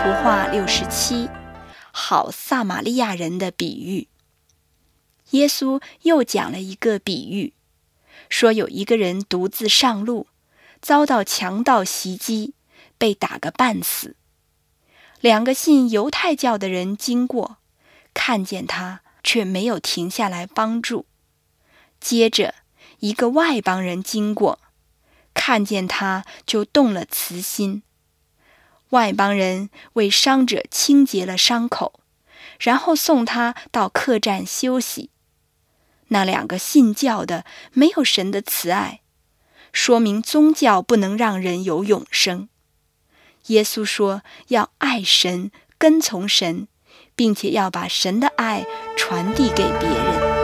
图画67，好撒玛利亚人的比喻。耶稣又讲了一个比喻，说有一个人独自上路，遭到强盗袭击，被打个半死。2个信犹太教的人经过，看见他，却没有停下来帮助。接着一个外邦人经过，看见他就动了慈心。外邦人为伤者清洁了伤口，然后送他到客栈休息。那2个信教的没有神的慈爱，说明宗教不能让人有永生。耶稣说要爱神，跟从神，并且要把神的爱传递给别人。